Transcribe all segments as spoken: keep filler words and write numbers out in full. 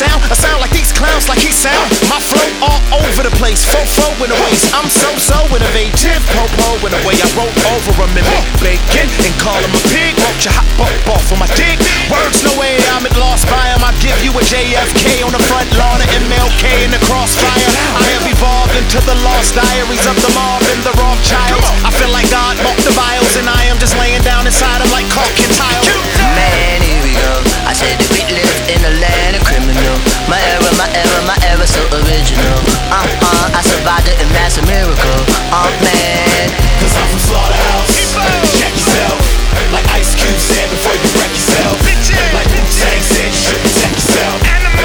sound? I sound like these clowns, like he sound. My flow all over the place, fo-fo in the waist. I'm so-so innovative, po-po in the way I roll over him and make bacon and call him a pig. Won't you hop up off of my dick? Words, no way I'm at lost by him. I give you a J F K on the front lawn of M L K in the crossfire. I have evolved into the lost diaries of the mob and the Rothschilds. I feel like God bought the vials and I am just laying down inside him like caulking tiles. Man, here we go. I said that we live in a land of criminal. My era, my era, my era so original. Uh-uh, I survived it and that's a miracle. Oh man, cause I'm from Slaughterhouse. Check yourself, like Ice Cube said before you wreck yourself. Like Wu-Tang said, you should protect yourself.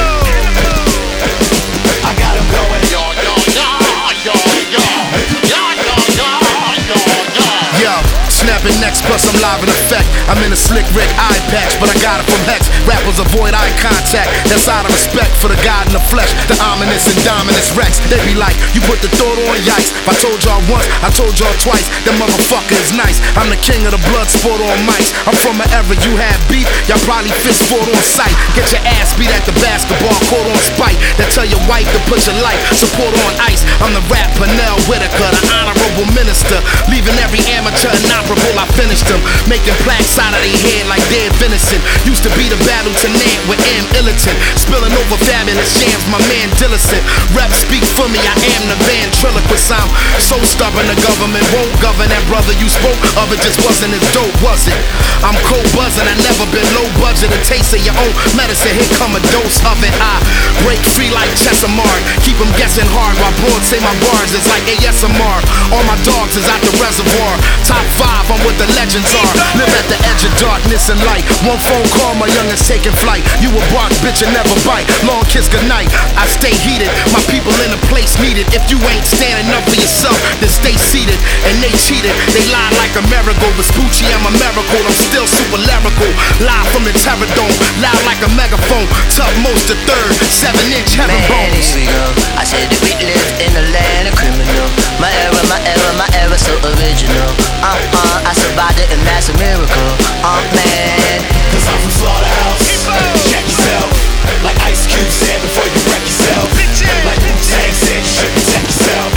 I got him going. Yo, yo, yo, yo, yo, yo, yo, yo, yo, yo. Yo, snapping next, plus I'm live in effect. I'm in a slick Rick eye patch, but I got it from Hex. Rappers avoid eye contact, that's out of respect for the God in the flesh, the ominous and dominus Rex. They be like, you put the thought on, yikes. If I told y'all once, I told y'all twice. That motherfucker is nice. I'm the king of the blood sport on mics. I'm from an era you had beef, y'all probably fist fought on sight. Get your ass beat at the basketball court on spite. That tell your wife to put your life support on ice. I'm the rap Pernell Whitaker, the honorable minister, leaving every amateur inoperable. I finished them, making plaques out of their head like dead venison. Used to be the battle tenant with M. Illiton, spilling over fabulous jams, my man Dillicent. Rep speaks for me, I am the ventriloquist. I'm so stubborn, the government won't govern that brother you spoke of. It just wasn't as dope, was it? I'm cold buzzing, I never been low budget. A taste of your own medicine, here come a dose of it. I break free like Chesimard, keep them guessing hard while broads say my bars is like A S M R. All my dogs is out the reservoir, top five, I'm what the legends are. Live at the edge of darkness and light. One phone call, my youngins taking flight. You a bark, bitch, and never bite. Long kiss goodnight. I stay heated, my people in a place needed. If you ain't standing up for yourself, then stay seated. And they cheated, they lied like a miracle. Vespucci, I'm a miracle, I'm still super lyrical. Live from the Terror Dome, loud like a megaphone. Top most the third, seven inch heaven man, bones. here we go. I said that we live in a land of criminal. My era, my era, my era so original. Uh-uh, I survived it and that's a miracle. Oh man, cause I'm from Slaughterhouse. Check yourself, like Ice Cube said before you wreck yourself. Like Wu-Tang said, you should protect yourself.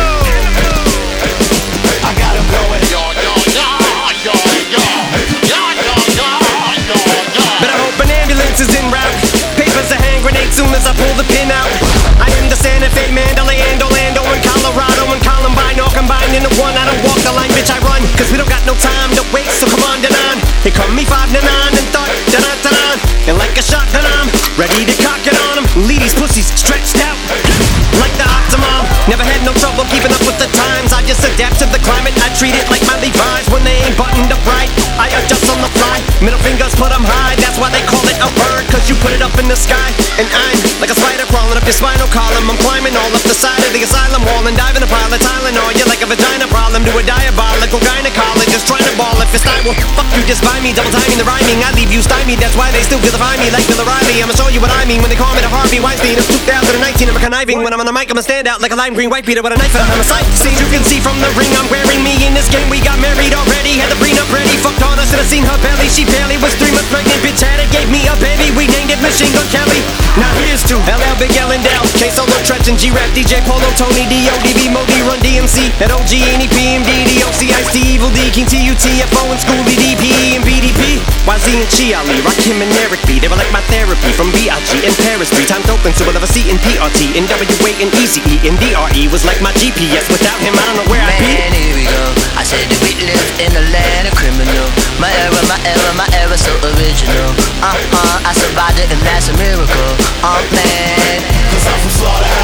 I got him going. Yo, yo, yo, yo, yo, yo, yo, yo, yo, yo. But I hope an ambulance is en route. Papers a hand grenade soon as I pull the pin out. I am the Santa Fe, Mandalay, and Orlando, and Colorado, and Columbine, all combined into one. I don't walk the line, bitch, I run. Cause we don't got no time to waste, so come on, da-don. Here come me five to nine and thought, da-da-da-da. And like a shotgun, I'm ready to cock it on them. Lead these pussies stretched out like the Optimum. Never had no trouble keeping up with the times. I just adapt to the climate. I treat it like my Levi's when they ain't buttoned up right. I adjust on the fly. Middle fingers put them high. That's why they call it a bird, cause you put it up in the sky. And I'm like a spider crawling up your spinal column. I'm climbing all up the side of the asylum wall and diving a pile of Tylenol. You're like a vagina problem to a diabolical gynecologist trying to ball if it's I will fuck you just by me. Double timing the rhyming. I leave you stymied. That's why they still vilify me like Bill O'Reilly. I'ma show you what I mean when they call me the Harvey Weinstein of two thousand nineteen. I'm a conniving. When I'm on the mic, I'ma stand out like a lime green white beater with a knife and I'm a sight. See, you can see from the ring I'm wearing me in this game. We got married already, had the prenup ready. Fucked on her, should've seen her belly. She barely was three months pregnant. Bitch had it, gave me a baby. We named it Machine Gun Kelly. Now here's to L L, Big L and Dell, K Solo, Tretch and G Rap, D J Polo, Tony D O, D B, Modi, Run D M C, and O G, N E P, M D, D O C, Ice T, Evil D, King T U T F O, and Schoolie D P E, and B D P, Y Z and Chi Ali, Rakim and Eric B. They were like my therapy from B I G and Paris. Three times open, so we'll ever see in P R T, N W A and E C E, and D R E was like my G P S. Without him, I don't know where I'd be. man, here we go. I said that we live in a land of criminal. My era, my era, my era so original. Uh-uh, I survived it and that's a miracle. Oh man, cause I'm from Slaughterhouse.